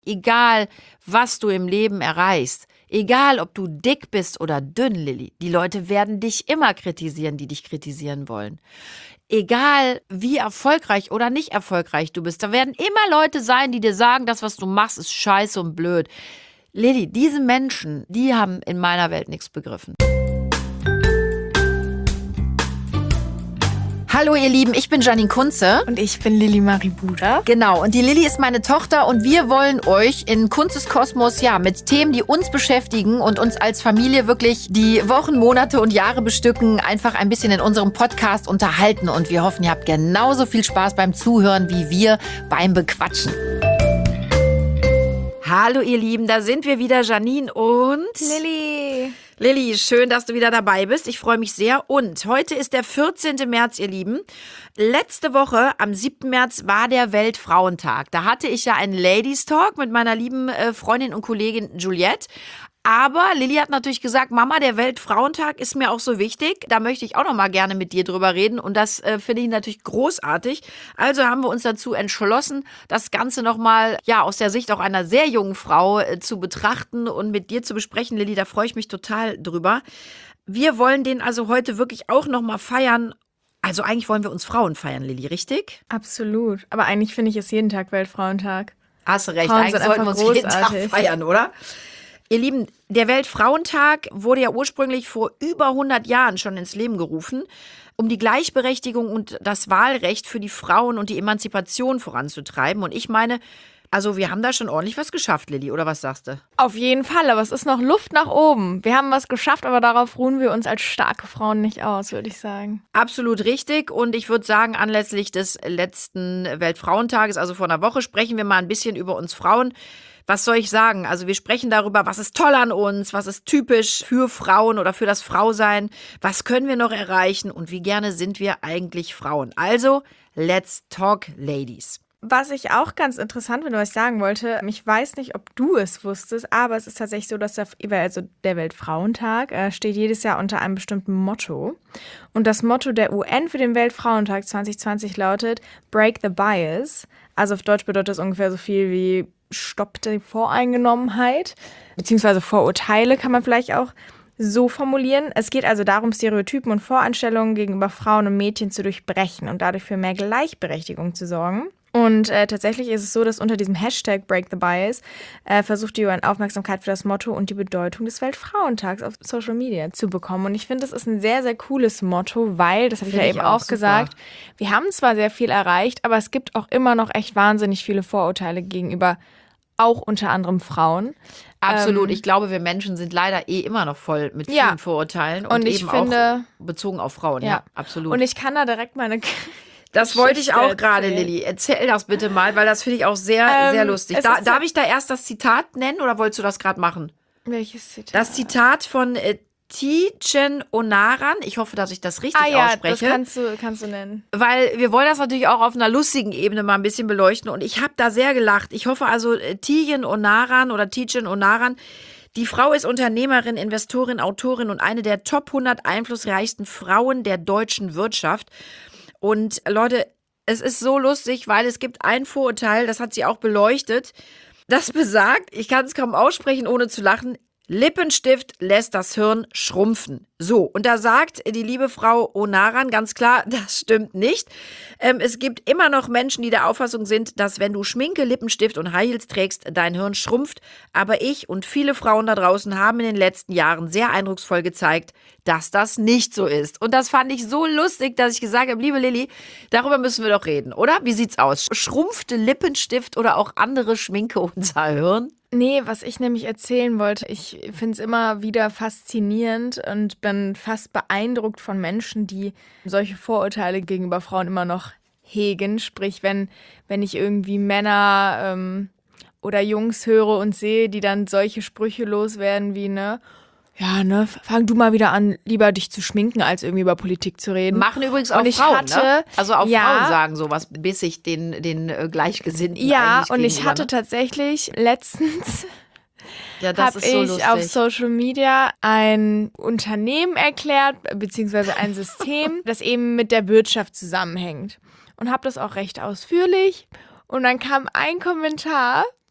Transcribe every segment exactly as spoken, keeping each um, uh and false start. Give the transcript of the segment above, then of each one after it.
egal was du im Leben erreichst, egal ob du dick bist oder dünn, Lilly, die Leute werden dich immer kritisieren, die dich kritisieren wollen. Egal wie erfolgreich oder nicht erfolgreich du bist, da werden immer Leute sein, die dir sagen, das, was du machst, ist scheiße und blöd. Lilly, diese Menschen, die haben in meiner Welt nichts begriffen. Hallo ihr Lieben, ich bin Janine Kunze. Und ich bin Lilly Marie Buda. Genau, und die Lilly ist meine Tochter und wir wollen euch in Kunzes Kosmos ja mit Themen, die uns beschäftigen und uns als Familie wirklich die Wochen, Monate und Jahre bestücken, einfach ein bisschen in unserem Podcast unterhalten. Und wir hoffen, ihr habt genauso viel Spaß beim Zuhören wie wir beim Bequatschen. Hallo ihr Lieben, da sind wir wieder, Janine und Lilly. Lilly, schön, dass du wieder dabei bist. Ich freue mich sehr. Und heute ist der vierzehnten März, ihr Lieben. Letzte Woche, am siebten März, war der Weltfrauentag. Da hatte ich ja einen Ladies Talk mit meiner lieben äh, Freundin und Kollegin Juliette. Aber Lilly hat natürlich gesagt, Mama, der Weltfrauentag ist mir auch so wichtig. Da möchte ich auch noch mal gerne mit dir drüber reden. Und das äh, finde ich natürlich großartig. Also haben wir uns dazu entschlossen, das Ganze noch mal ja, aus der Sicht auch einer sehr jungen Frau äh, zu betrachten und mit dir zu besprechen, Lilly. Da freue ich mich total drüber. Wir wollen den also heute wirklich auch noch mal feiern. Also eigentlich wollen wir uns Frauen feiern, Lilly, richtig? Absolut. Aber eigentlich finde ich es jeden Tag Weltfrauentag. Hast du recht. Frauen eigentlich sollten wir uns jeden Tag feiern, oder? Ihr Lieben, der Weltfrauentag wurde ja ursprünglich vor über hundert Jahren schon ins Leben gerufen, um die Gleichberechtigung und das Wahlrecht für die Frauen und die Emanzipation voranzutreiben. Und ich meine, also wir haben da schon ordentlich was geschafft, Lilly, oder was sagst du? Auf jeden Fall, aber es ist noch Luft nach oben. Wir haben was geschafft, aber darauf ruhen wir uns als starke Frauen nicht aus, würde ich sagen. Absolut richtig. Und ich würde sagen, anlässlich des letzten Weltfrauentages, also vor einer Woche, sprechen wir mal ein bisschen über uns Frauen. Was soll ich sagen? Also wir sprechen darüber, was ist toll an uns, was ist typisch für Frauen oder für das Frausein, was können wir noch erreichen und wie gerne sind wir eigentlich Frauen. Also, let's talk, Ladies. Was ich auch ganz interessant finde, was ich sagen wollte, ich weiß nicht, ob du es wusstest, aber es ist tatsächlich so, dass der, also der Weltfrauentag äh, steht jedes Jahr unter einem bestimmten Motto. Und das Motto der U N für den Weltfrauentag zwanzig zwanzig lautet Break the Bias. Also auf Deutsch bedeutet das ungefähr so viel wie Stopp die Voreingenommenheit, beziehungsweise Vorurteile kann man vielleicht auch so formulieren. Es geht also darum, Stereotypen und Voreinstellungen gegenüber Frauen und Mädchen zu durchbrechen und dadurch für mehr Gleichberechtigung zu sorgen. Und äh, tatsächlich ist es so, dass unter diesem Hashtag Break the Bias äh, versucht die U N Aufmerksamkeit für das Motto und die Bedeutung des Weltfrauentags auf Social Media zu bekommen. Und ich finde, das ist ein sehr, sehr cooles Motto, weil, das habe ich ja eben auch, auch gesagt, wir haben zwar sehr viel erreicht, aber es gibt auch immer noch echt wahnsinnig viele Vorurteile gegenüber auch unter anderem Frauen. Absolut. Ähm, ich glaube, wir Menschen sind leider eh immer noch voll mit vielen ja. Vorurteilen und, und ich eben finde, auch bezogen auf Frauen. Ja, ja, absolut. Und ich kann da direkt meine Das wollte ich auch gerade, Lilly. Erzähl das bitte mal, weil das finde ich auch sehr, ähm, sehr lustig. Da, darf ich da erst das Zitat nennen oder wolltest du das gerade machen? Welches Zitat? Das Zitat von äh, Tijen Onaran. Ich hoffe, dass ich das richtig ah, ja, ausspreche. Das kannst du, kannst du nennen. Weil wir wollen das natürlich auch auf einer lustigen Ebene mal ein bisschen beleuchten. Und ich habe da sehr gelacht. Ich hoffe also, äh, Tijen Onaran oder Tijen Onaran, die Frau ist Unternehmerin, Investorin, Autorin und eine der Top hundert einflussreichsten Frauen der deutschen Wirtschaft. Und Leute, es ist so lustig, weil es gibt ein Vorurteil, das hat sie auch beleuchtet, das besagt, ich kann es kaum aussprechen, ohne zu lachen, Lippenstift lässt das Hirn schrumpfen. So, und da sagt die liebe Frau Onaran ganz klar, das stimmt nicht. Ähm, es gibt immer noch Menschen, die der Auffassung sind, dass wenn du Schminke, Lippenstift und High Heels trägst, dein Hirn schrumpft. Aber ich und viele Frauen da draußen haben in den letzten Jahren sehr eindrucksvoll gezeigt, dass das nicht so ist. Und das fand ich so lustig, dass ich gesagt habe, liebe Lilly, darüber müssen wir doch reden, oder? Wie sieht's aus? Schrumpfte Lippenstift oder auch andere Schminke unser Hirn? Nee, was ich nämlich erzählen wollte, ich finde es immer wieder faszinierend und bin fast beeindruckt von Menschen, die solche Vorurteile gegenüber Frauen immer noch hegen. Sprich, wenn, wenn ich irgendwie Männer ähm, oder Jungs höre und sehe, die dann solche Sprüche loswerden wie, ne, ja, ne, fang du mal wieder an, lieber dich zu schminken, als irgendwie über Politik zu reden. Machen übrigens auch und ich Frauen, hatte, ne? Also auch ja, Frauen sagen sowas, bis ich den, den äh, Gleichgesinnten ja, eigentlich und ich gegenüber, hatte ne? tatsächlich letztens ja, das habe ist so ich lustig. auf Social Media ein Unternehmen erklärt, beziehungsweise ein System, das eben mit der Wirtschaft zusammenhängt. Und habe das auch recht ausführlich. Und dann kam ein Kommentar,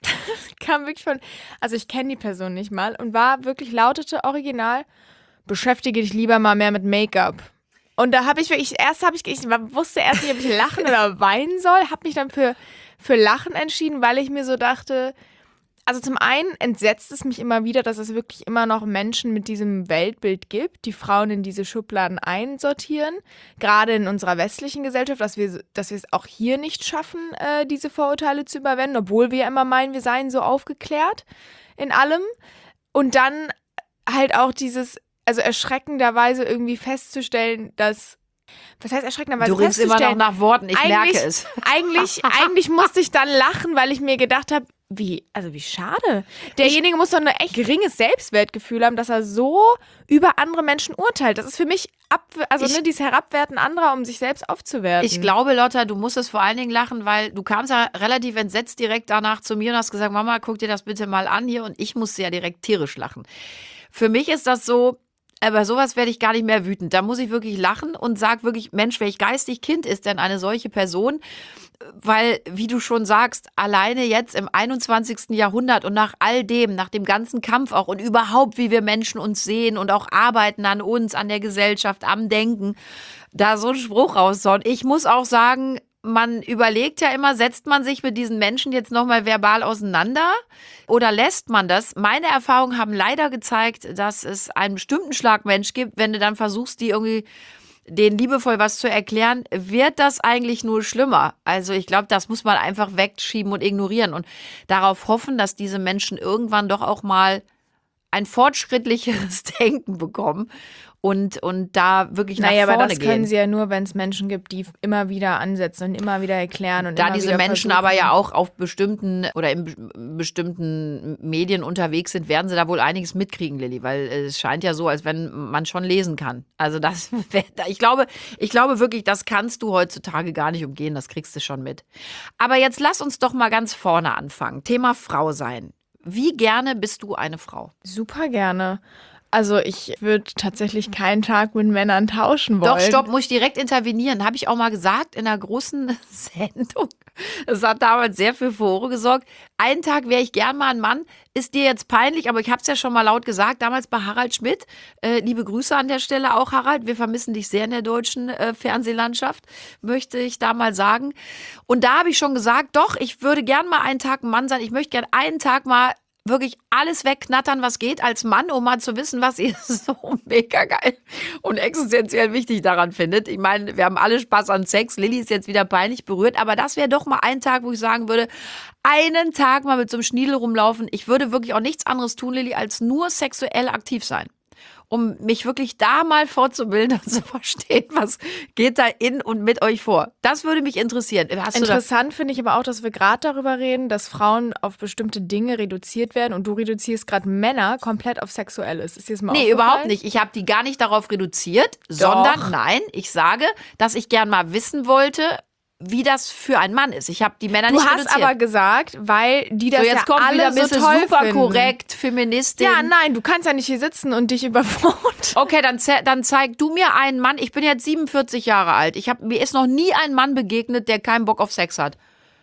kam wirklich von, also ich kenne die Person nicht mal und war wirklich, lautete original, beschäftige dich lieber mal mehr mit Make-up. Und da habe ich wirklich, erst habe ich, ich wusste erst nicht, ob ich lachen oder weinen soll, habe mich dann für, für Lachen entschieden, weil ich mir so dachte, also zum einen entsetzt es mich immer wieder, dass es wirklich immer noch Menschen mit diesem Weltbild gibt, die Frauen in diese Schubladen einsortieren. Gerade in unserer westlichen Gesellschaft, dass wir, dass wir es auch hier nicht schaffen, äh, diese Vorurteile zu überwinden, obwohl wir ja immer meinen, wir seien so aufgeklärt in allem. Und dann halt auch dieses, also erschreckenderweise irgendwie festzustellen, dass Was heißt erschreckenderweise Du ringst immer noch nach Worten, ich merke es. Eigentlich, eigentlich musste ich dann lachen, weil ich mir gedacht habe, wie, also wie schade. Derjenige ich, muss doch ein echt geringes Selbstwertgefühl haben, dass er so über andere Menschen urteilt. Das ist für mich, ab, also ich, ne, dieses Herabwerten anderer, um sich selbst aufzuwerten. Ich glaube, Lotta, du musstest vor allen Dingen lachen, weil du kamst ja relativ entsetzt direkt danach zu mir und hast gesagt, Mama, guck dir das bitte mal an hier. Und ich musste ja direkt tierisch lachen. Für mich ist das so, aber sowas werde ich gar nicht mehr wütend. Da muss ich wirklich lachen und sage wirklich, Mensch, welch geistig Kind ist denn eine solche Person? Weil, wie du schon sagst, alleine jetzt im einundzwanzigsten Jahrhundert und nach all dem, nach dem ganzen Kampf auch und überhaupt, wie wir Menschen uns sehen und auch arbeiten an uns, an der Gesellschaft, am Denken, da so einen Spruch raushauen. Ich muss auch sagen, man überlegt ja immer, setzt man sich mit diesen Menschen jetzt nochmal verbal auseinander oder lässt man das? Meine Erfahrungen haben leider gezeigt, dass es einen bestimmten Schlag Mensch gibt, wenn du dann versuchst, die irgendwie denen liebevoll was zu erklären, wird das eigentlich nur schlimmer. Also ich glaube, das muss man einfach wegschieben und ignorieren und darauf hoffen, dass diese Menschen irgendwann doch auch mal ein fortschrittlicheres Denken bekommen und, und da wirklich nach naja, vorne gehen. Naja, aber das können gehen. Sie ja nur, wenn es Menschen gibt, die immer wieder ansetzen und immer wieder erklären. Und da immer diese wieder Menschen versuchen. Aber ja auch auf bestimmten oder in bestimmten Medien unterwegs sind, werden sie da wohl einiges mitkriegen, Lilly, weil es scheint ja so, als wenn man schon lesen kann. Also das, ich glaube, ich glaube wirklich, das kannst du heutzutage gar nicht umgehen, das kriegst du schon mit. Aber jetzt lass uns doch mal ganz vorne anfangen. Thema Frau sein. Wie gerne bist du eine Frau? Super gerne. Also ich würde tatsächlich keinen Tag mit Männern tauschen wollen. Doch, stopp, muss ich direkt intervenieren. Habe ich auch mal gesagt in einer großen Sendung. Das hat damals sehr für Furore gesorgt. Einen Tag wäre ich gern mal ein Mann. Ist dir jetzt peinlich, aber ich habe es ja schon mal laut gesagt. Damals bei Harald Schmidt. Äh, liebe Grüße an der Stelle auch, Harald. Wir vermissen dich sehr in der deutschen äh, Fernsehlandschaft, möchte ich da mal sagen. Und da habe ich schon gesagt, doch, ich würde gern mal einen Tag ein Mann sein. Ich möchte gern einen Tag mal wirklich alles wegknattern, was geht als Mann, um mal zu wissen, was ihr so mega geil und existenziell wichtig daran findet. Ich meine, wir haben alle Spaß an Sex. Lilly ist jetzt wieder peinlich berührt, aber das wäre doch mal ein Tag, wo ich sagen würde, einen Tag mal mit so einem Schniedel rumlaufen. Ich würde wirklich auch nichts anderes tun, Lilly, als nur sexuell aktiv sein. Um mich wirklich da mal fortzubilden und zu verstehen, was geht da in und mit euch vor. Das würde mich interessieren. Hast Interessant finde ich aber auch, dass wir gerade darüber reden, dass Frauen auf bestimmte Dinge reduziert werden und du reduzierst gerade Männer komplett auf Sexuelles. Ist dir das mal Nee, überhaupt nicht. Ich habe die gar nicht darauf reduziert, Doch. sondern nein, ich sage, dass ich gern mal wissen wollte, wie das für einen Mann ist. Ich habe die Männer du nicht reduziert. Du hast aber gesagt, weil die das so, jetzt ja kommt alle wieder so toll super finden. korrekt, Feministin. Ja, nein, du kannst ja nicht hier sitzen und dich überfordern. Okay, dann, dann zeig du mir einen Mann. Ich bin jetzt siebenundvierzig Jahre alt. Ich hab, mir ist noch nie ein Mann begegnet, der keinen Bock auf Sex hat.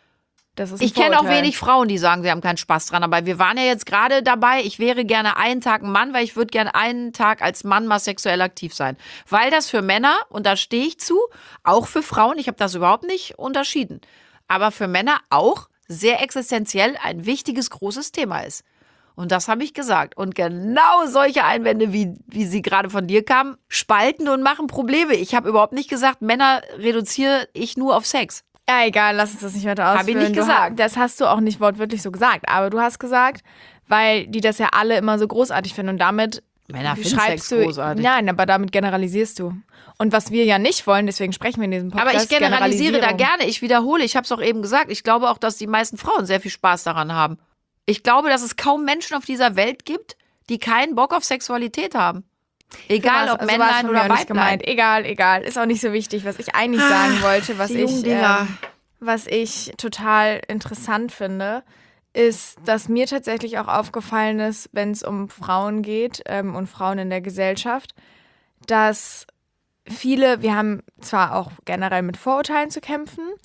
Das ist ein ich kenne auch wenig Frauen, die sagen, sie haben keinen Spaß dran. Aber wir waren ja jetzt gerade dabei, ich wäre gerne einen Tag ein Mann, weil ich würde gerne einen Tag als Mann mal sexuell aktiv sein. Weil das für Männer, und da stehe ich zu, auch für Frauen, ich habe das überhaupt nicht unterschieden, aber für Männer auch sehr existenziell ein wichtiges, großes Thema ist. Und das habe ich gesagt. Und genau solche Einwände, wie, wie sie gerade von dir kamen, spalten und machen Probleme. Ich habe überhaupt nicht gesagt, Männer reduziere ich nur auf Sex. Ja, egal, lass uns das nicht weiter ausführen. Habe ich nicht gesagt. Du, das hast du auch nicht wortwörtlich so gesagt. Aber du hast gesagt, weil die das ja alle immer so großartig finden. Und damit Männer finden schreibst Sex du, großartig. Nein, aber damit generalisierst du. Und was wir ja nicht wollen, deswegen sprechen wir in diesem Podcast. Aber ich generalisiere da gerne. Ich wiederhole, ich habe es auch eben gesagt. Ich glaube auch, dass die meisten Frauen sehr viel Spaß daran haben. Ich glaube, dass es kaum Menschen auf dieser Welt gibt, die keinen Bock auf Sexualität haben. Egal, ob also Männlein oder Weiblein. Egal, egal. Ist auch nicht so wichtig, was ich eigentlich sagen wollte, was ich, ähm, was ich total interessant finde, ist, dass mir tatsächlich auch aufgefallen ist, wenn es um Frauen geht ähm, und Frauen in der Gesellschaft, dass viele, wir haben zwar auch generell mit Vorurteilen zu kämpfen,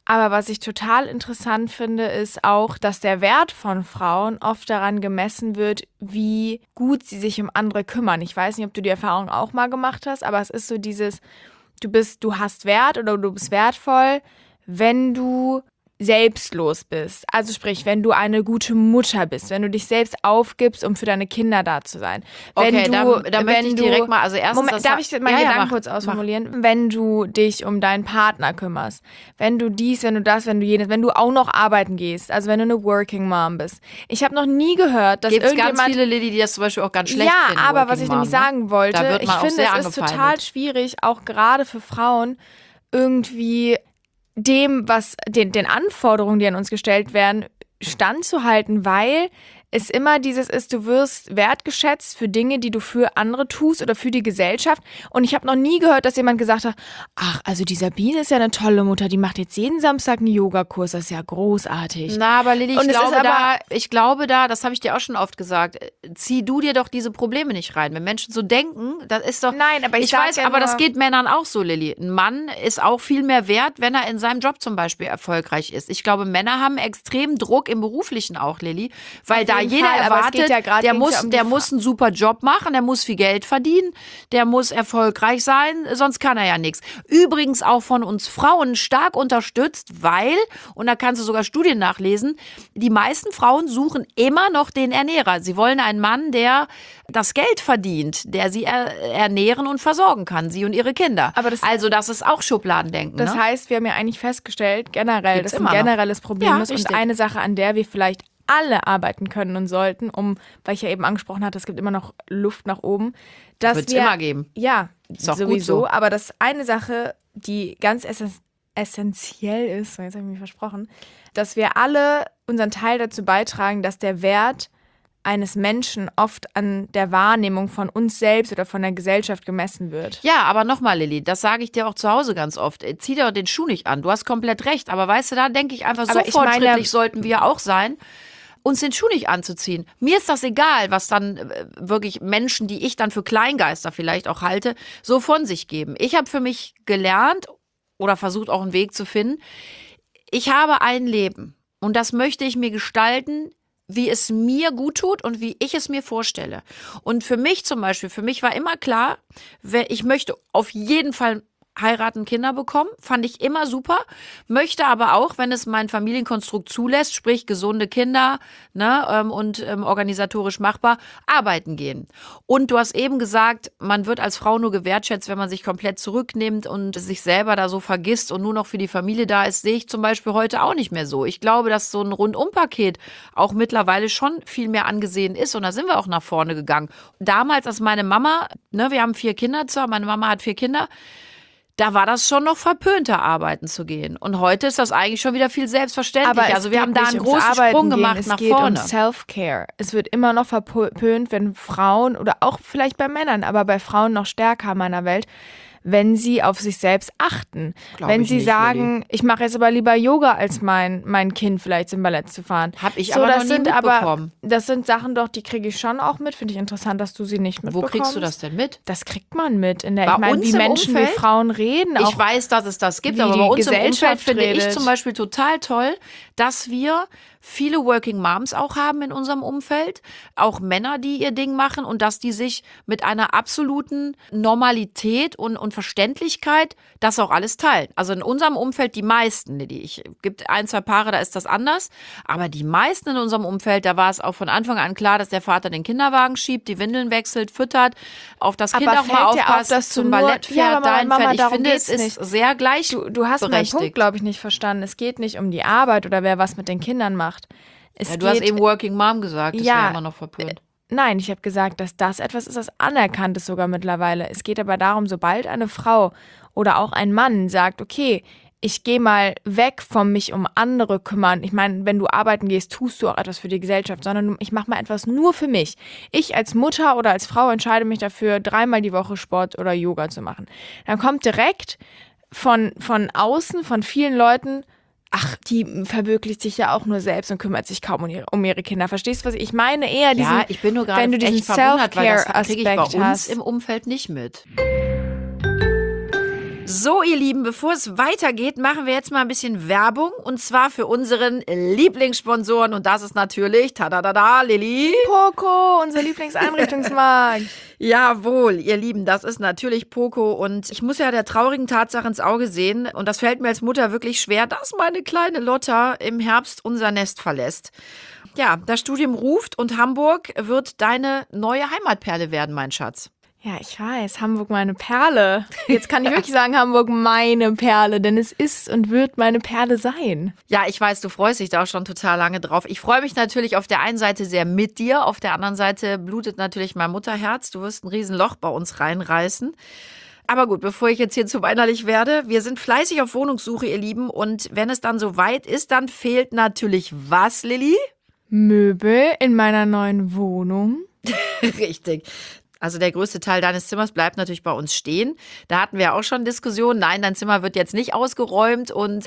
Aber was ich total interessant finde, ist auch, dass der Wert von Frauen oft daran gemessen wird, wie gut sie sich um andere kümmern. Ich weiß nicht, ob du die Erfahrung auch mal gemacht hast, aber es ist so dieses, du bist, du hast Wert oder du bist wertvoll, wenn du selbstlos bist. Also sprich, wenn du eine gute Mutter bist, wenn du dich selbst aufgibst, um für deine Kinder da zu sein. Wenn Okay, du, da, da wenn möchte ich du, direkt mal, also erstens... Moment, das darf ha- ich meinen ja, ja, Gedanken mach, kurz mach. ausformulieren? Wenn du dich um deinen Partner kümmerst, wenn du dies, wenn du das, wenn du jenes, wenn du auch noch arbeiten gehst, also wenn du eine Working Mom bist. Ich habe noch nie gehört, dass Gibt es irgendjemand... ganz viele, Lilly, die das zum Beispiel auch ganz schlecht ja, finden. aber Working was ich Mom, nämlich ne? sagen wollte, Da wird ich man auch finde, sehr es ist angefeindet. total schwierig, auch gerade für Frauen, irgendwie dem, was den, den Anforderungen, die an uns gestellt werden, standzuhalten, weil es immer dieses ist, du wirst wertgeschätzt für Dinge, die du für andere tust oder für die Gesellschaft. Und ich habe noch nie gehört, dass jemand gesagt hat, ach, also die Sabine ist ja eine tolle Mutter, die macht jetzt jeden Samstag einen Yogakurs, das ist ja großartig. Na, aber Lilly, ich Und es glaube ist aber- da, ich glaube da, das habe ich dir auch schon oft gesagt, zieh du dir doch diese Probleme nicht rein. Wenn Menschen so denken, das ist doch... Nein, aber ich ich sag weiß, ja aber nur- das geht Männern auch so, Lilly. Ein Mann ist auch viel mehr wert, wenn er in seinem Job zum Beispiel erfolgreich ist. Ich glaube, Männer haben extrem Druck im Beruflichen auch, Lilly, weil Auf da jeden jeder Fall, aber es erwartet, geht ja gerade- der ging's muss, ja um die der Fra- muss einen super Job machen, der muss viel Geld verdienen, der muss erfolgreich sein, sonst kann er ja nichts. Übrigens auch von uns Frauen stark unterstützt, weil, und da kannst du sogar Studien nachlesen, die meisten Frauen suchen immer noch den Ernährer. Sie wollen einen Mann, der das Geld verdient, der sie er, ernähren und versorgen kann, sie und ihre Kinder. Aber das- also das ist auch Schubladendenken. Das ne? heißt, wir haben ja eigentlich festgestellt, generell, Gibt's dass ein immer noch. generelles Problem Ja, ist und richtig. eine Sache, an der wir vielleicht alle arbeiten können und sollten, um, weil ich ja eben angesprochen hatte, es gibt immer noch Luft nach oben, dass Wird's wir immer geben. Ja, Ist auch gut sowieso. so. Aber das ist eine Sache, die ganz essen essentiell ist, so, jetzt habe ich mich versprochen, dass wir alle unseren Teil dazu beitragen, dass der Wert eines Menschen oft an der Wahrnehmung von uns selbst oder von der Gesellschaft gemessen wird. Ja, aber nochmal, Lilly, das sage ich dir auch zu Hause ganz oft. Äh, Zieh dir den Schuh nicht an. Du hast komplett recht. Aber weißt du, da denke ich einfach, so Aber ich meine- fortschrittlich sollten wir auch sein, uns den Schuh nicht anzuziehen. Mir ist das egal, was dann äh, wirklich Menschen, die ich dann für Kleingeister vielleicht auch halte, so von sich geben. Ich habe für mich gelernt oder versucht auch einen Weg zu finden. Ich habe ein Leben und das möchte ich mir gestalten, wie es mir gut tut und wie ich es mir vorstelle. Und für mich zum Beispiel, für mich war immer klar, wer- ich möchte auf jeden Fall heiraten, Kinder bekommen, fand ich immer super, möchte aber auch, wenn es mein Familienkonstrukt zulässt, sprich gesunde Kinder, ne, ähm, und ähm, organisatorisch machbar, arbeiten gehen. Und du hast eben gesagt, man wird als Frau nur gewertschätzt, wenn man sich komplett zurücknimmt und sich selber da so vergisst und nur noch für die Familie da ist, sehe ich zum Beispiel heute auch nicht mehr so. Ich glaube, dass so ein Rundumpaket auch mittlerweile schon viel mehr angesehen ist und da sind wir auch nach vorne gegangen. Damals, als meine Mama, ne, wir haben vier Kinder, zwar, meine Mama hat vier Kinder, da war das schon noch verpönter, arbeiten zu gehen. Und heute ist das eigentlich schon wieder viel selbstverständlich. es Also wir geht haben da nicht einen ums großen Arbeiten Sprung gehen, gemacht es nach geht vorne. um Self-Care. Es wird immer noch verpönt, wenn Frauen oder auch vielleicht bei Männern, aber bei Frauen noch stärker in meiner Welt, wenn sie auf sich selbst achten. Glaub wenn ich sie nicht, sagen, ich mache jetzt aber lieber Yoga, als mein, mein Kind vielleicht zum Ballett zu fahren. Hab ich so, aber das noch nie sind mitbekommen. Aber, das sind Sachen doch, die kriege ich schon auch mit. Finde ich interessant, dass du sie nicht Wo mitbekommst. kriegst du das denn mit? Das kriegt man mit. In der, Bei ich meine, uns wie im Menschen, wie Umfeld? Frauen reden. Auch Ich weiß, dass es das gibt, wie aber die bei uns im Gesellschaft Umfeld finde ich redet. zum Beispiel total toll, dass wir viele Working Moms auch haben in unserem Umfeld, auch Männer, die ihr Ding machen und dass die sich mit einer absoluten Normalität und, und Verständlichkeit das auch alles teilen. Also in unserem Umfeld die meisten, die ich gibt ein, zwei Paare, da ist das anders, aber die meisten in unserem Umfeld, da war es auch von Anfang an klar, dass der Vater den Kinderwagen schiebt, die Windeln wechselt, füttert, auf das Kind Aber auch mal fällt dir auf, aufpasst, dass du zum nur- Ballett Ja, fährt, aber dahin Mama, fährt. Ich darum finde, es geht's ist nicht. sehr gleich. Du, du hast meinen berechtigt. Punkt, glaube ich, nicht verstanden. Es geht nicht um die Arbeit oder wer was mit den Kindern macht. Es Ja, du geht, hast eben Working Mom gesagt, das Ja, wäre immer noch verpönt. Nein, ich habe gesagt, dass das etwas ist, das anerkannt ist sogar mittlerweile. Es geht aber darum, sobald eine Frau oder auch ein Mann sagt, okay, ich gehe mal weg vom mich um andere kümmern. Ich meine, wenn du arbeiten gehst, tust du auch etwas für die Gesellschaft, sondern ich mache mal etwas nur für mich. Ich als Mutter oder als Frau entscheide mich dafür, dreimal die Woche Sport oder Yoga zu machen. Dann kommt direkt von, von außen, von vielen Leuten, ach, die verwirklicht sich ja auch nur selbst und kümmert sich kaum um ihre, um ihre Kinder. Verstehst du, was ich meine? Eher diesen, Ja, ich bin nur gerade wenn du diesen echt verwundert, weil das kriege ich bei Self-Care-Aspekt uns hast. im Umfeld nicht mit. So, ihr Lieben, bevor es weitergeht, machen wir jetzt mal ein bisschen Werbung. Und zwar für unseren Lieblingssponsoren. Und das ist natürlich, tadadada, Lilly. Poco, unser Lieblingseinrichtungsmarkt. Jawohl, ihr Lieben, das ist natürlich Poco. Und ich muss ja der traurigen Tatsache ins Auge sehen. Und das fällt mir als Mutter wirklich schwer, dass meine kleine Lotta im Herbst unser Nest verlässt. Ja, das Studium ruft und Hamburg wird deine neue Heimatperle werden, mein Schatz. Ja, ich weiß, Hamburg meine Perle. Jetzt kann ich wirklich sagen, Hamburg meine Perle, denn es ist und wird meine Perle sein. Ja, ich weiß, du freust dich da auch schon total lange drauf. Ich freue mich natürlich auf der einen Seite sehr mit dir, auf der anderen Seite blutet natürlich mein Mutterherz. Du wirst ein Riesenloch bei uns reinreißen. Aber gut, bevor ich jetzt hier zu weinerlich werde, wir sind fleißig auf Wohnungssuche, ihr Lieben. Und wenn es dann soweit ist, dann fehlt natürlich was, Lilly? Möbel in meiner neuen Wohnung. Richtig. Also der größte Teil deines Zimmers bleibt natürlich bei uns stehen. Da hatten wir auch schon Diskussionen. Nein, dein Zimmer wird jetzt nicht ausgeräumt und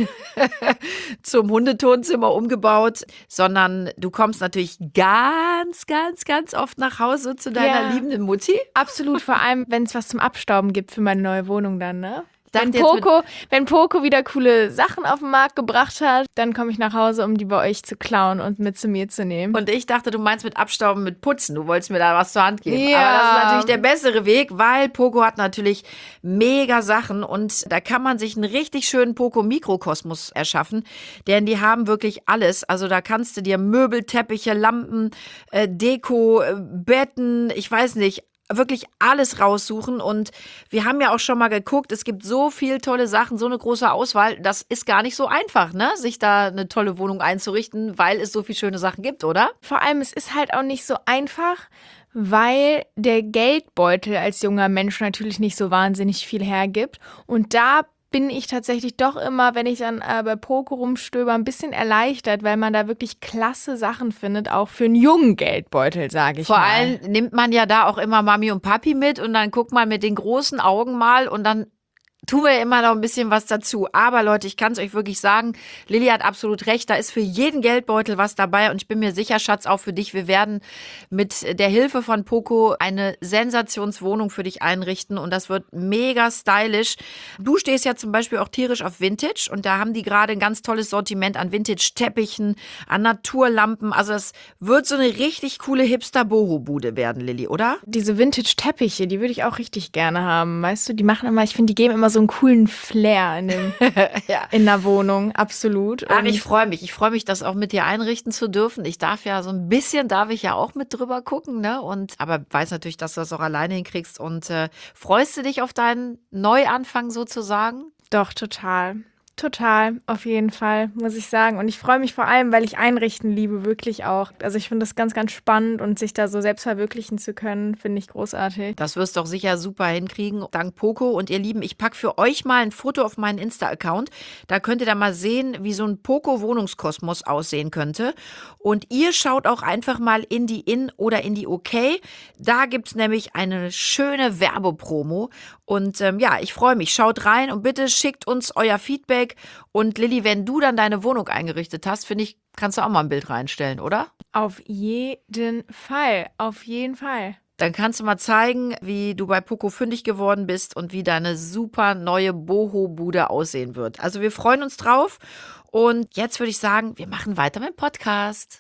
zum Hundetonzimmer umgebaut, sondern du kommst natürlich ganz, ganz, ganz oft nach Hause zu deiner Ja. liebenden Mutti. Absolut, vor allem, wenn es was zum Abstauben gibt für meine neue Wohnung dann, ne? Wenn Dachte jetzt mit- Poco, wenn Poco wieder coole Sachen auf den Markt gebracht hat, dann komme ich nach Hause, um die bei euch zu klauen und mit zu mir zu nehmen. Und ich dachte, du meinst mit Abstauben, mit Putzen. Du wolltest mir da was zur Hand geben. Ja. Aber das ist natürlich der bessere Weg, weil Poco hat natürlich mega Sachen und da kann man sich einen richtig schönen Poco-Mikrokosmos erschaffen, denn die haben wirklich alles. Also da kannst du dir Möbel, Teppiche, Lampen, äh, Deko, äh, Betten, ich weiß nicht, wirklich alles raussuchen und wir haben ja auch schon mal geguckt, es gibt so viel tolle Sachen, so eine große Auswahl, das ist gar nicht so einfach, ne, sich da eine tolle Wohnung einzurichten, weil es so viele schöne Sachen gibt, oder? Vor allem, es ist halt auch nicht so einfach, weil der Geldbeutel als junger Mensch natürlich nicht so wahnsinnig viel hergibt. Und da bin ich tatsächlich doch immer, wenn ich dann äh, bei Poco rumstöber, ein bisschen erleichtert, weil man da wirklich klasse Sachen findet, auch für einen jungen Geldbeutel, sage ich Vor mal. allem nimmt man ja da auch immer Mami und Papi mit und dann guckt man mit den großen Augen mal und dann tun wir immer noch ein bisschen was dazu. Aber Leute, ich kann es euch wirklich sagen, Lilly hat absolut recht, da ist für jeden Geldbeutel was dabei und ich bin mir sicher, Schatz, auch für dich, wir werden mit der Hilfe von Poco eine Sensationswohnung für dich einrichten und das wird mega stylisch. Du stehst ja zum Beispiel auch tierisch auf Vintage und da haben die gerade ein ganz tolles Sortiment an Vintage-Teppichen, an Naturlampen. Also das wird so eine richtig coole Hipster-Boho-Bude werden, Lilly, oder? Diese Vintage-Teppiche, die würde ich auch richtig gerne haben, weißt du? Die machen immer, ich finde, die geben immer so einen coolen Flair in, dem, Ja. in der Wohnung, absolut. Ach, Und ich freue mich. Ich freue mich, das auch mit dir einrichten zu dürfen. Ich darf ja so ein bisschen, darf ich ja auch mit drüber gucken, ne? Und aber weiß natürlich, dass du das auch alleine hinkriegst. Und äh, freust du dich auf deinen Neuanfang sozusagen? Doch, total. Total, auf jeden Fall, muss ich sagen. Und ich freue mich vor allem, weil ich einrichten liebe, wirklich auch. Also ich finde das ganz, ganz spannend und sich da so selbst verwirklichen zu können, finde ich großartig. Das wirst du doch sicher super hinkriegen, dank Poco. Und ihr Lieben, ich packe für euch mal ein Foto auf meinen Insta-Account. Da könnt ihr da mal sehen, wie so ein Poco-Wohnungskosmos aussehen könnte. Und ihr schaut auch einfach mal in die In- oder in die OK. Da gibt es nämlich eine schöne Werbepromo. Und ähm, ja, ich freue mich. Schaut rein und bitte schickt uns euer Feedback. Und Lilly, wenn du dann deine Wohnung eingerichtet hast, finde ich, kannst du auch mal ein Bild reinstellen, oder? Auf jeden Fall, auf jeden Fall. Dann kannst du mal zeigen, wie du bei Poco fündig geworden bist und wie deine super neue Boho-Bude aussehen wird. Also wir freuen uns drauf. Und jetzt würde ich sagen, wir machen weiter mit dem Podcast.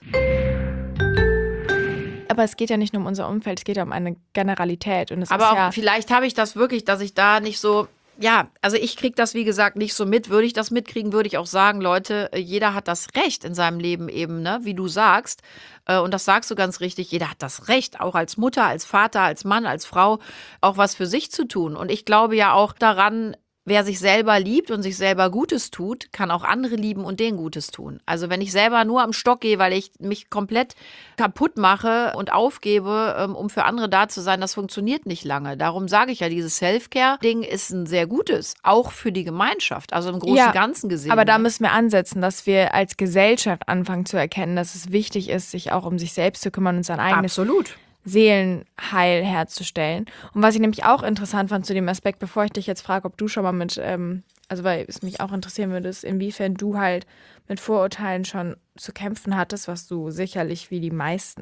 Aber es geht ja nicht nur um unser Umfeld, es geht ja um eine Generalität. Und es Aber ist auch, ja vielleicht habe ich das wirklich, dass ich da nicht so, ja, also ich kriege das wie gesagt nicht so mit. Würde ich das mitkriegen, würde ich auch sagen, Leute, jeder hat das Recht in seinem Leben eben, ne, wie du sagst. Und das sagst du ganz richtig, jeder hat das Recht, auch als Mutter, als Vater, als Mann, als Frau, auch was für sich zu tun. Und ich glaube ja auch daran, wer sich selber liebt und sich selber Gutes tut, kann auch andere lieben und denen Gutes tun. Also wenn ich selber nur am Stock gehe, weil ich mich komplett kaputt mache und aufgebe, um für andere da zu sein, das funktioniert nicht lange. Darum sage ich ja, dieses Self-Care-Ding ist ein sehr gutes, auch für die Gemeinschaft, also im großen Ja, Ganzen gesehen. aber da müssen wir ansetzen, dass wir als Gesellschaft anfangen zu erkennen, dass es wichtig ist, sich auch um sich selbst zu kümmern und sein eigenes Absolut. Seelenheil herzustellen. Und was ich nämlich auch interessant fand zu dem Aspekt, bevor ich dich jetzt frage, ob du schon mal mit, ähm, also weil es mich auch interessieren würde, ist, inwiefern du halt mit Vorurteilen schon zu kämpfen hattest, was du sicherlich wie die meisten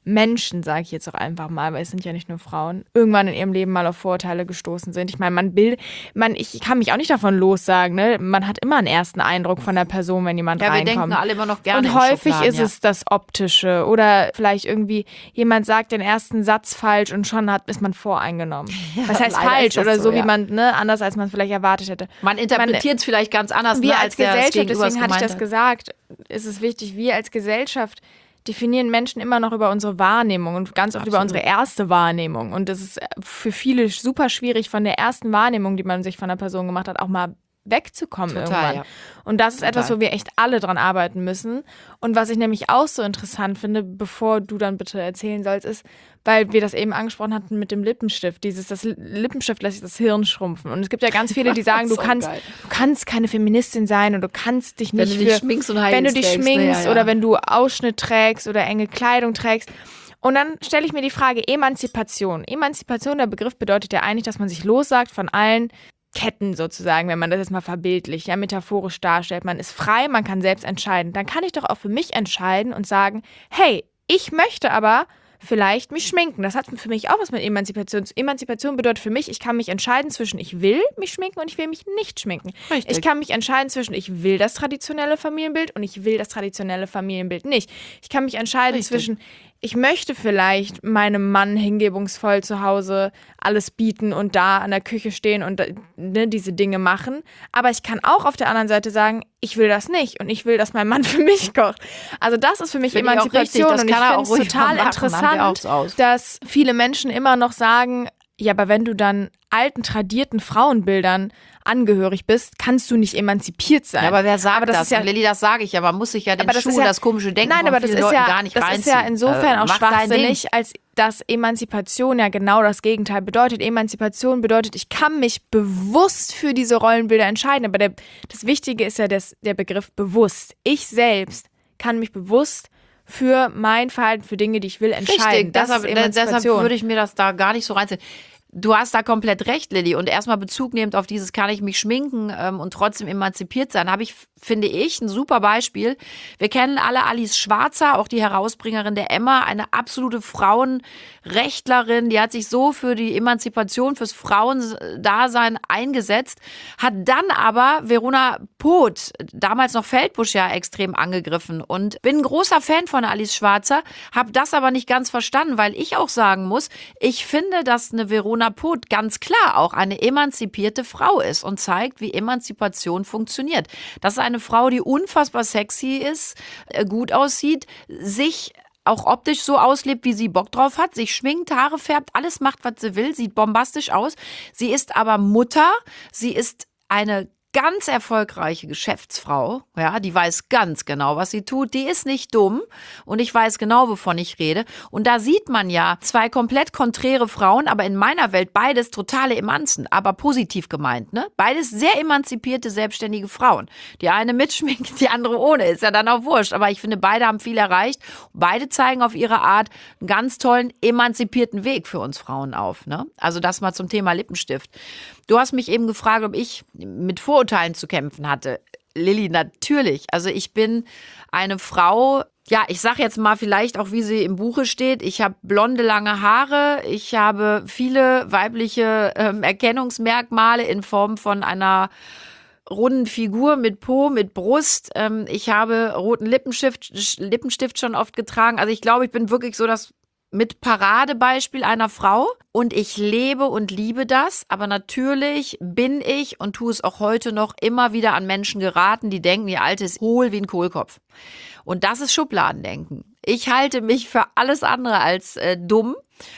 Menschen, sage ich jetzt auch einfach mal, weil es sind ja nicht nur Frauen, irgendwann in ihrem Leben mal auf Vorurteile gestoßen sind. Ich meine, man bildet, man, ich kann mich auch nicht davon lossagen, ne? Man hat immer einen ersten Eindruck von der Person, wenn jemand ja, reinkommt. Wir denken alle immer noch gerne Und in häufig Schubladen, ist ja. es das Optische oder vielleicht irgendwie jemand sagt den ersten Satz falsch und schon hat, ist man voreingenommen. Ja, Was heißt leider falsch ist das oder so, so, wie ja. man, ne, anders als man es vielleicht erwartet hätte. Man interpretiert es vielleicht ganz anders, Wir ne, als als der das Gesellschaft, Gegenüber es deswegen hatte ich gemeint das hat. gesagt, ist es wichtig, wir als Gesellschaft definieren Menschen immer noch über unsere Wahrnehmung und ganz oft Absolut. über unsere erste Wahrnehmung. Und das ist für viele super schwierig, von der ersten Wahrnehmung, die man sich von einer Person gemacht hat, auch mal wegzukommen Total, irgendwann. ja. Und das ist Total. etwas, wo wir echt alle dran arbeiten müssen. Und was ich nämlich auch so interessant finde, bevor du dann bitte erzählen sollst, ist, weil wir das eben angesprochen hatten mit dem Lippenstift. Dieses, das Lippenstift lässt sich das Hirn schrumpfen. Und es gibt ja ganz viele, die sagen, du So kannst, geil. du kannst keine Feministin sein und du kannst dich nicht Wenn du dich für, schminkst und wenn Heils du dich trägst, ne, schminkst ja, ja. oder wenn du Ausschnitt trägst oder enge Kleidung trägst. Und dann stelle ich mir die Frage Emanzipation. Emanzipation, der Begriff bedeutet ja eigentlich, dass man sich lossagt von allen Ketten sozusagen, wenn man das jetzt mal verbildlich, ja, metaphorisch darstellt. Man ist frei, man kann selbst entscheiden. Dann kann ich doch auch für mich entscheiden und sagen, hey, ich möchte aber vielleicht mich schminken. Das hat für mich auch was mit Emanzipation. Emanzipation bedeutet für mich, ich kann mich entscheiden zwischen ich will mich schminken und ich will mich nicht schminken. Richtig. Ich kann mich entscheiden zwischen ich will das traditionelle Familienbild und ich will das traditionelle Familienbild nicht. Ich kann mich entscheiden Richtig. zwischen ich möchte vielleicht meinem Mann hingebungsvoll zu Hause alles bieten und da an der Küche stehen und ne, diese Dinge machen. Aber ich kann auch auf der anderen Seite sagen, ich will das nicht und ich will, dass mein Mann für mich kocht. Also das ist für mich Finde ich auch richtig. Emanzipation Das und ich kann er finde auch es ruhig total mal machen. Haben wir auch interessant, so aus. dass viele Menschen immer noch sagen, ja, aber wenn du dann alten, tradierten Frauenbildern angehörig bist, kannst du nicht emanzipiert sein. Ja, aber wer sagt aber das? das? Ist ja, Und Lilly, das sage ich ja. Man muss sich ja den aber das Schuh, ist ja, das komische Denken nein, von aber das vielen ist Leuten ja, gar nicht das reinziehen. ist ja insofern äh, auch mach dein Ding. schwachsinnig, als dass Emanzipation ja genau das Gegenteil bedeutet. Emanzipation bedeutet, ich kann mich bewusst für diese Rollenbilder entscheiden. Aber der, das Wichtige ist ja das, der Begriff bewusst. Ich selbst kann mich bewusst für mein Verhalten, für Dinge, die ich will, entscheiden. Richtig, das deshalb, ist Emanzipation. deshalb würde ich mir das da gar nicht so reinziehen. Du hast da komplett recht, Lilly. Und erstmal Bezug nehmend auf dieses, kann ich mich schminken ähm, und trotzdem emanzipiert sein, habe ich, finde ich, ein super Beispiel. Wir kennen alle Alice Schwarzer, auch die Herausbringerin der Emma, eine absolute Frauenrechtlerin. Die hat sich so für die Emanzipation, fürs Frauendasein eingesetzt, hat dann aber Verona Poth, damals noch Feldbusch, ja extrem angegriffen. Und bin ein großer Fan von Alice Schwarzer, habe das aber nicht ganz verstanden, weil ich auch sagen muss, ich finde, dass eine Verona Poth ganz klar auch eine emanzipierte Frau ist und zeigt, wie Emanzipation funktioniert. Das ist eine Frau, die unfassbar sexy ist, gut aussieht, sich auch optisch so auslebt, wie sie Bock drauf hat, sich schminkt, Haare färbt, alles macht, was sie will, sieht bombastisch aus. Sie ist aber Mutter, sie ist eine ganz erfolgreiche Geschäftsfrau, ja, die weiß ganz genau, was sie tut, die ist nicht dumm und ich weiß genau, wovon ich rede. Und da sieht man ja zwei komplett konträre Frauen, aber in meiner Welt beides totale Emanzen, aber positiv gemeint, ne? Beides sehr emanzipierte, selbstständige Frauen. Die eine mitschminkt, die andere ohne, ist ja dann auch wurscht, aber ich finde, beide haben viel erreicht. Beide zeigen auf ihre Art einen ganz tollen, emanzipierten Weg für uns Frauen auf, ne? Also das mal zum Thema Lippenstift. Du hast mich eben gefragt, ob ich mit Vorurteilen zu kämpfen hatte. Lilly, natürlich. Also ich bin eine Frau, ja, ich sag jetzt mal vielleicht auch, wie sie im Buche steht. Ich habe blonde, lange Haare. Ich habe viele weibliche ähm, Erkennungsmerkmale in Form von einer runden Figur mit Po, mit Brust. Ähm, ich habe roten Lippenstift, Lippenstift schon oft getragen. Also ich glaube, ich bin wirklich so das mit Paradebeispiel einer Frau und ich lebe und liebe das, aber natürlich bin ich und tue es auch heute noch immer wieder an Menschen geraten, die denken, die Alte ist hohl wie ein Kohlkopf. Und das ist Schubladendenken. Ich halte mich für alles andere als äh, dumm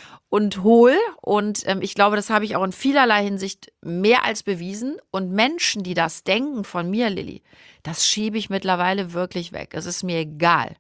und hohl und ähm, ich glaube, das habe ich auch in vielerlei Hinsicht mehr als bewiesen und Menschen, die das denken von mir, Lilly, das schiebe ich mittlerweile wirklich weg. Es ist mir egal.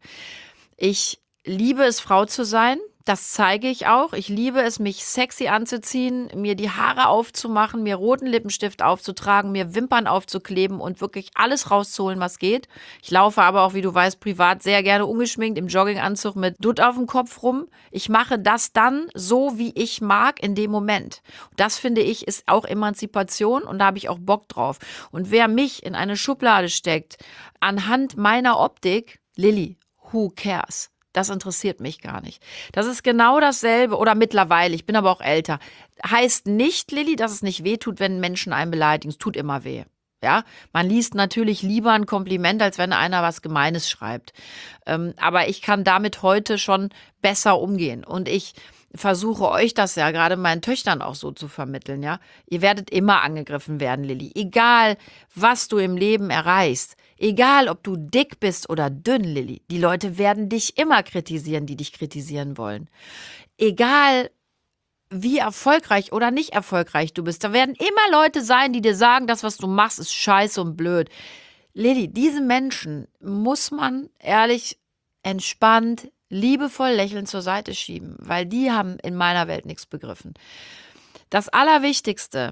Ich liebe es, Frau zu sein. Das zeige ich auch. Ich liebe es, mich sexy anzuziehen, mir die Haare aufzumachen, mir roten Lippenstift aufzutragen, mir Wimpern aufzukleben und wirklich alles rauszuholen, was geht. Ich laufe aber auch, wie du weißt, privat sehr gerne ungeschminkt im Jogginganzug mit Dutt auf dem Kopf rum. Ich mache das dann so, wie ich mag, in dem Moment. Das, finde ich, ist auch Emanzipation und da habe ich auch Bock drauf. Und wer mich in eine Schublade steckt, anhand meiner Optik, Lilly, who cares? das interessiert mich gar nicht. Das ist genau dasselbe, oder mittlerweile, ich bin aber auch älter. Heißt nicht, Lilly, dass es nicht weh tut, wenn Menschen einen beleidigen. Es tut immer weh. Ja, man liest natürlich lieber ein Kompliment, als wenn einer was Gemeines schreibt. Ähm, aber ich kann damit heute schon besser umgehen. Und ich versuche euch das ja gerade meinen Töchtern auch so zu vermitteln, ja. Ihr werdet immer angegriffen werden, Lilly. Egal, was du im Leben erreichst. Egal, ob du dick bist oder dünn, Lilly. Die Leute werden dich immer kritisieren, die dich kritisieren wollen. Egal, wie erfolgreich oder nicht erfolgreich du bist. Da werden immer Leute sein, die dir sagen, das, was du machst, ist scheiße und blöd. Lilly, diese Menschen muss man ehrlich, entspannt, liebevoll lächelnd zur Seite schieben, weil die haben in meiner Welt nichts begriffen. Das Allerwichtigste,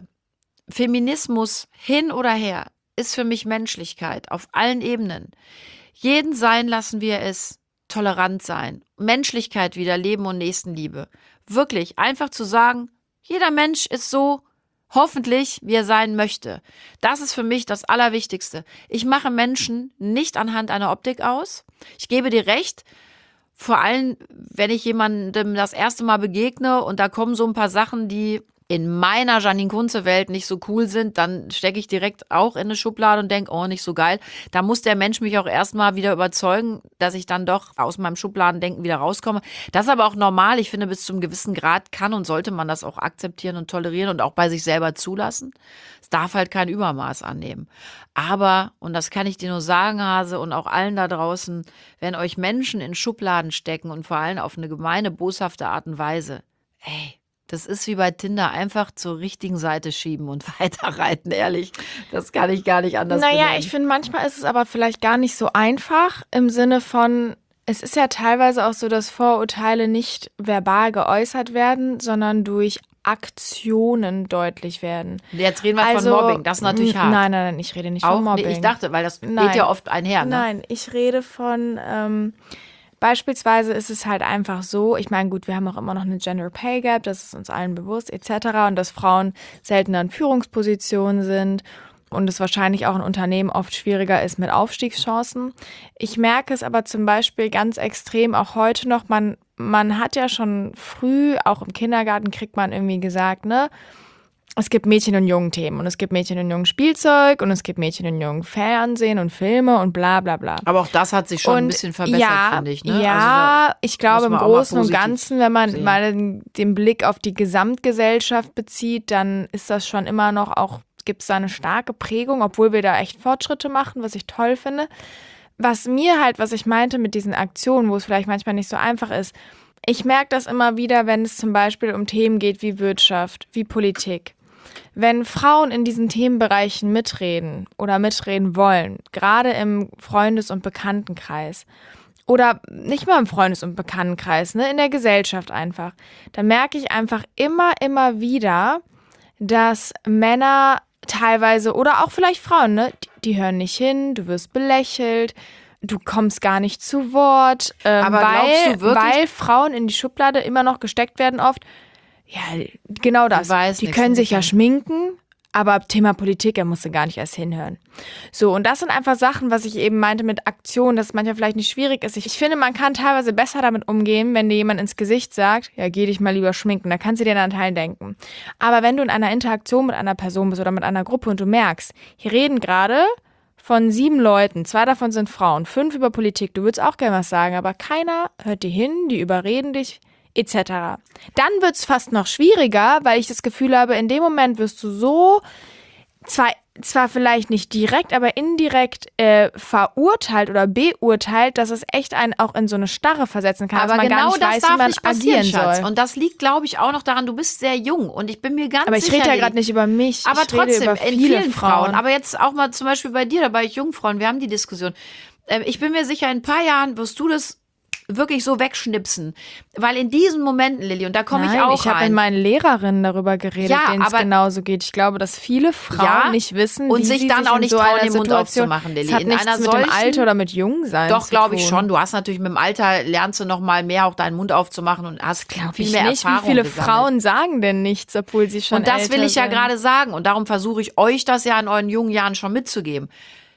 Feminismus hin oder her, ist für mich Menschlichkeit auf allen Ebenen. Jeden sein lassen, wie er ist, tolerant sein, Menschlichkeit wieder, Leben und Nächstenliebe. Wirklich, einfach zu sagen, jeder Mensch ist so, hoffentlich, wie er sein möchte. Das ist für mich das Allerwichtigste. Ich mache Menschen nicht anhand einer Optik aus. Ich gebe dir recht, vor allem, wenn ich jemandem das erste Mal begegne und da kommen so ein paar Sachen, die in meiner Janine Kunze-Welt nicht so cool sind, dann stecke ich direkt auch in eine Schublade und denke, oh, nicht so geil. Da muss der Mensch mich auch erstmal wieder überzeugen, dass ich dann doch aus meinem Schubladendenken wieder rauskomme. Das ist aber auch normal. Ich finde, bis zu einem gewissen Grad kann und sollte man das auch akzeptieren und tolerieren und auch bei sich selber zulassen. Es darf halt kein Übermaß annehmen. Aber, und das kann ich dir nur sagen, Hase, und auch allen da draußen, wenn euch Menschen in Schubladen stecken und vor allem auf eine gemeine, boshafte Art und Weise, ey, das ist wie bei Tinder, einfach zur richtigen Seite schieben und weiterreiten, ehrlich. Das kann ich gar nicht anders Naja, benennen. ich finde, manchmal ist es aber vielleicht gar nicht so einfach im Sinne von, es ist ja teilweise auch so, dass Vorurteile nicht verbal geäußert werden, sondern durch Aktionen deutlich werden. Jetzt reden wir Also, von Mobbing, das ist natürlich hart. Nein, nein, nein, ich rede nicht Auch von Mobbing. Nee, ich dachte, weil das Nein. geht ja oft einher, ne? Nein, ich rede von, ähm, beispielsweise ist es halt einfach so, ich meine, gut, wir haben auch immer noch eine Gender Pay Gap, das ist uns allen bewusst, et cetera. Und dass Frauen seltener in Führungspositionen sind und es wahrscheinlich auch in Unternehmen oft schwieriger ist mit Aufstiegschancen. Ich merke es aber zum Beispiel ganz extrem auch heute noch, man, man hat ja schon früh, auch im Kindergarten kriegt man irgendwie gesagt, ne, es gibt Mädchen- und Jungen-Themen und es gibt Mädchen- und Jungen-Spielzeug und es gibt Mädchen- und Jungen-Fernsehen und Filme und bla bla bla. Aber auch das hat sich schon und ein bisschen verbessert, ja, finde ich. Ne? Ja, also ich glaube im muss man auch mal Großen und positiv Ganzen, wenn man sehen. mal den, den Blick auf die Gesamtgesellschaft bezieht, dann ist das schon immer noch auch, gibt es da eine starke Prägung, obwohl wir da echt Fortschritte machen, was ich toll finde. Was mir halt, was ich meinte mit diesen Aktionen, wo es vielleicht manchmal nicht so einfach ist, ich merke das immer wieder, wenn es zum Beispiel um Themen geht wie Wirtschaft, wie Politik. Wenn Frauen in diesen Themenbereichen mitreden oder mitreden wollen, gerade im Freundes- und Bekanntenkreis oder nicht mal im Freundes- und Bekanntenkreis, ne, in der Gesellschaft einfach, dann merke ich einfach immer, immer wieder, dass Männer teilweise oder auch vielleicht Frauen, ne, die, die hören nicht hin, du wirst belächelt, du kommst gar nicht zu Wort, ähm, Aber glaubst weil, du wirklich- weil Frauen in die Schublade immer noch gesteckt werden oft. Ja, genau das. Ich weiß Die nichts können von sich ja dem. schminken, aber Thema Politik, da musst du gar nicht erst hinhören. So, und das sind einfach Sachen, was ich eben meinte mit Aktion, dass es manchmal vielleicht nicht schwierig ist. Ich, ich finde, man kann teilweise besser damit umgehen, wenn dir jemand ins Gesicht sagt, ja, geh dich mal lieber schminken, da kannst du dir dann einen Teil denken. Aber wenn du in einer Interaktion mit einer Person bist oder mit einer Gruppe und du merkst, hier reden gerade von sieben Leuten, zwei davon sind Frauen, fünf über Politik, du würdest auch gerne was sagen, aber keiner hört dir hin, die überreden dich, et cetera. Dann wird es fast noch schwieriger, weil ich das Gefühl habe, in dem Moment wirst du so, zwar, zwar vielleicht nicht direkt, aber indirekt äh, verurteilt oder beurteilt, dass es echt einen auch in so eine Starre versetzen kann, Aber dass man genau gar nicht das weiß, darf wie man nicht passieren, agieren Schatz. soll. Und das liegt, glaube ich, auch noch daran, du bist sehr jung und ich bin mir ganz Aber ich sicher, rede ja Lili, gerade nicht über mich, Aber ich trotzdem, rede über in viele vielen Frauen. Frauen. Aber jetzt auch mal zum Beispiel bei dir, da bei Jungfrauen, wir haben die Diskussion. Ähm, Ich bin mir sicher, in ein paar Jahren wirst du das wirklich so wegschnipsen. Weil in diesen Momenten, Lilly, und da komme ich Nein, auch ich habe rein. mit meinen Lehrerinnen darüber geredet, Ja, denen es aber- genauso geht. Ich glaube, dass viele Frauen Ja, nicht wissen, und wie sich sie dann sich auch in nicht so trauen, einer den Mund Situation, aufzumachen, Lilly. Es hat In nichts einer mit dem solchen- Alter oder mit Jungsein Doch, zu glaube ich tun. schon. Du hast natürlich mit dem Alter, lernst du noch mal mehr, auch deinen Mund aufzumachen und hast Glaub viel ich mehr nicht. Erfahrung Wie viele gesammelt. Frauen sagen denn nichts, obwohl sie schon Und das älter will ich ja sind? gerade sagen. Und darum versuche ich euch das ja in euren jungen Jahren schon mitzugeben.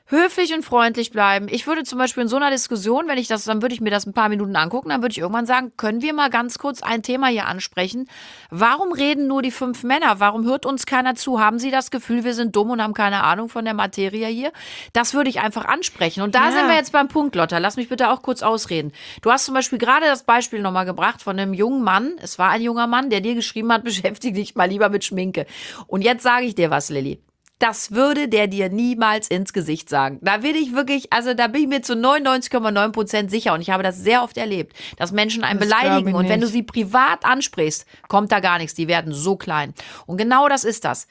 höflich und freundlich bleiben. Ich würde zum Beispiel in so einer Diskussion, wenn ich das, dann würde ich mir das ein paar Minuten angucken, dann würde ich irgendwann sagen, können wir mal ganz kurz ein Thema hier ansprechen? Warum reden nur die fünf Männer? Warum hört uns keiner zu? Haben Sie das Gefühl, wir sind dumm und haben keine Ahnung von der Materie hier? Das würde ich einfach ansprechen. Und da Ja. sind wir jetzt beim Punkt, Lotta. Lass mich bitte auch kurz ausreden. Du hast zum Beispiel gerade das Beispiel nochmal gebracht von einem jungen Mann. Es war ein junger Mann, der dir geschrieben hat, beschäftige dich mal lieber mit Schminke. Und jetzt sage ich dir was, Lilly. Das würde der dir niemals ins Gesicht sagen. Da will ich wirklich, also da bin ich mir zu neunundneunzig Komma neun Prozent sicher und ich habe das sehr oft erlebt, dass Menschen einen Das beleidigen glaube ich und wenn du nicht. sie privat ansprichst, kommt da gar nichts, die werden so klein. Und genau das ist das.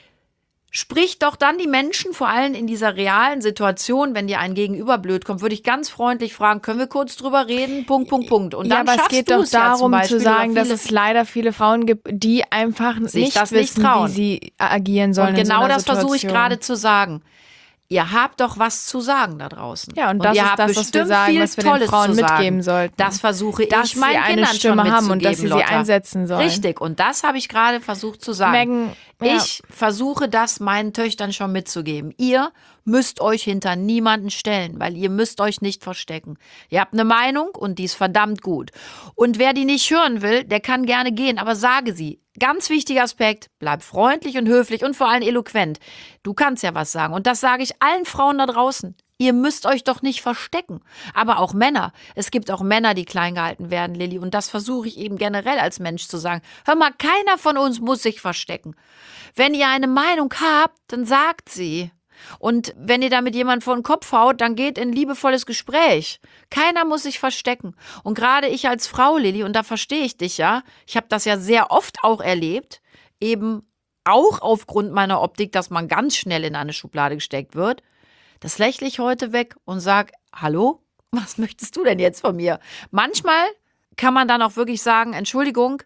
Sprich doch dann die Menschen, vor allem in dieser realen Situation, wenn dir ein Gegenüber blöd kommt, würde ich ganz freundlich fragen, können wir kurz drüber reden? Punkt, Punkt, Punkt. Und ja, dann aber es schaffst geht du doch es ja zum darum Beispiel zu sagen, über dass viele- es leider viele Frauen gibt, die einfach Sich nicht das nicht wissen, trauen. wie sie agieren sollen. Und in so genau einer das versuche ich Situation. gerade zu sagen. Ihr habt doch was zu sagen da draußen. Ja, und das ihr ist habt das, was wir bestimmt sagen, viel was wir den Tolles Frauen zu sagen. mitgeben sollten. Das versuche Dass ich sie meinen eine Kindern Stimme schon haben und dass sie sie mitzugeben, Lotta. einsetzen sollen. Richtig, und das habe ich gerade versucht zu sagen. Megan, ja. Ich versuche das meinen Töchtern schon mitzugeben. Ihr müsst euch hinter niemanden stellen, weil ihr müsst euch nicht verstecken. Ihr habt eine Meinung und die ist verdammt gut. Und wer die nicht hören will, der kann gerne gehen, aber sage sie. Ganz wichtiger Aspekt, bleib freundlich und höflich und vor allem eloquent. Du kannst ja was sagen und das sage ich allen Frauen da draußen. Ihr müsst euch doch nicht verstecken. Aber auch Männer. Es gibt auch Männer, die klein gehalten werden, Lilly. Und das versuche ich eben generell als Mensch zu sagen. Hör mal, keiner von uns muss sich verstecken. Wenn ihr eine Meinung habt, dann sagt sie. Und wenn ihr damit jemand vor den Kopf haut, dann geht in liebevolles Gespräch. Keiner muss sich verstecken. Und gerade ich als Frau, Lilly, und da verstehe ich dich ja, ich habe das ja sehr oft auch erlebt, eben auch aufgrund meiner Optik, dass man ganz schnell in eine Schublade gesteckt wird. Das lächle ich heute weg und sage, hallo, was möchtest du denn jetzt von mir? Manchmal kann man dann auch wirklich sagen, Entschuldigung,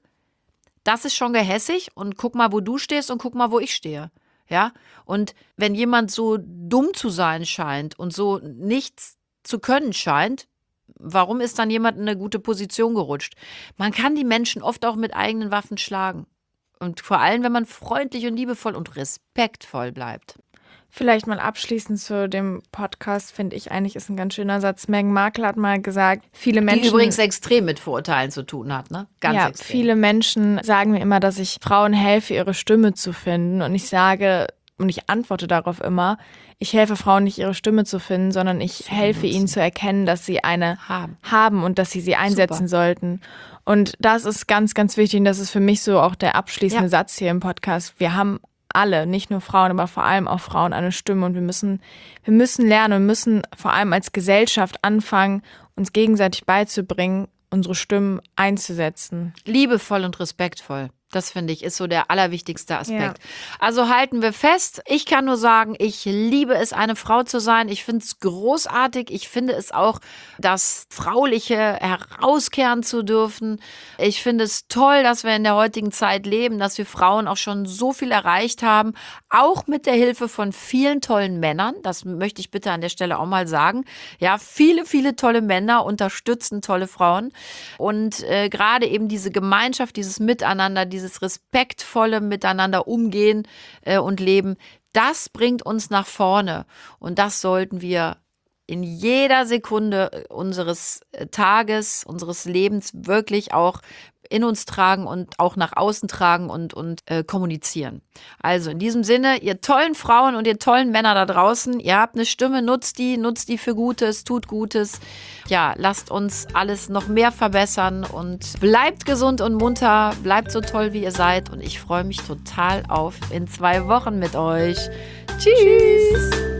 das ist schon gehässig und guck mal, wo du stehst und guck mal, wo ich stehe. Ja, und wenn jemand so dumm zu sein scheint und so nichts zu können scheint, warum ist dann jemand in eine gute Position gerutscht? Man kann die Menschen oft auch mit eigenen Waffen schlagen. Und vor allem, wenn man freundlich und liebevoll und respektvoll bleibt. Vielleicht mal abschließend zu dem Podcast, finde ich eigentlich ist ein ganz schöner Satz. Meghan Markle hat mal gesagt, viele Menschen... Die übrigens extrem mit Vorurteilen zu tun hat, ne? Ganz ja, extrem. viele Menschen sagen mir immer, dass ich Frauen helfe, ihre Stimme zu finden. Und ich sage, und ich antworte darauf immer, ich helfe Frauen nicht, ihre Stimme zu finden, sondern ich helfe ihnen zu erkennen, dass sie eine Haben. haben und dass sie sie einsetzen Super. sollten. Und das ist ganz, ganz wichtig. Und das ist für mich so auch der abschließende Ja. Satz hier im Podcast. Wir haben alle, nicht nur Frauen, aber vor allem auch Frauen eine Stimme und wir müssen, wir müssen lernen und müssen vor allem als Gesellschaft anfangen, uns gegenseitig beizubringen, unsere Stimmen einzusetzen. Liebevoll und respektvoll. Das finde ich ist so der allerwichtigste Aspekt. Ja. Also halten wir fest, ich kann nur sagen, ich liebe es, eine Frau zu sein. Ich finde es großartig. Ich finde es auch, das Frauliche herauskehren zu dürfen. Ich finde es toll, dass wir in der heutigen Zeit leben, dass wir Frauen auch schon so viel erreicht haben. Auch mit der Hilfe von vielen tollen Männern. Das möchte ich bitte an der Stelle auch mal sagen. Ja, viele, viele tolle Männer unterstützen tolle Frauen. Und äh, gerade eben diese Gemeinschaft, dieses Miteinander, dieses respektvolle Miteinander umgehen äh, und leben, das bringt uns nach vorne. Und das sollten wir in jeder Sekunde unseres Tages, unseres Lebens wirklich auch in uns tragen und auch nach außen tragen und, und äh, kommunizieren. Also in diesem Sinne, ihr tollen Frauen und ihr tollen Männer da draußen, ihr habt eine Stimme, nutzt die, nutzt die für Gutes, tut Gutes. Ja, lasst uns alles noch mehr verbessern und bleibt gesund und munter, bleibt so toll, wie ihr seid und ich freue mich total auf in zwei Wochen mit euch. Tschüss!